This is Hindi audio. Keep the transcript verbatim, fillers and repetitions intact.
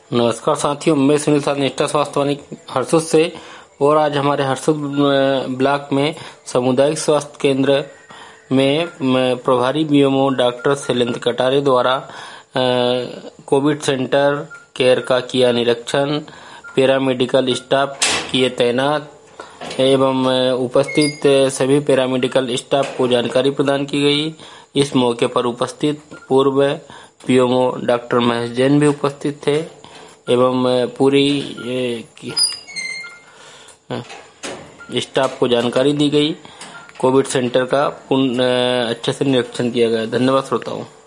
नमस्कार साथियों, मैं सुनील साथ निष्ठा स्वास्थ्यवाणी हरसुद से। और आज हमारे हरसुद ब्लॉक में सामुदायिक स्वास्थ्य केंद्र में प्रभारी बीएमओ डॉक्टर शैलेंद्र कटारे द्वारा कोविड सेंटर केयर का किया निरीक्षण। पैरामेडिकल स्टाफ किए तैनात एवं उपस्थित सभी पैरामेडिकल स्टाफ को जानकारी प्रदान की गई। इस मौके पर उपस्थित पूर्व पीएमओ डॉक्टर महेश जैन भी उपस्थित थे एवं पूरी स्टाफ को जानकारी दी गई। कोविड सेंटर का अच्छे से निरीक्षण किया गया। धन्यवाद श्रोताओं।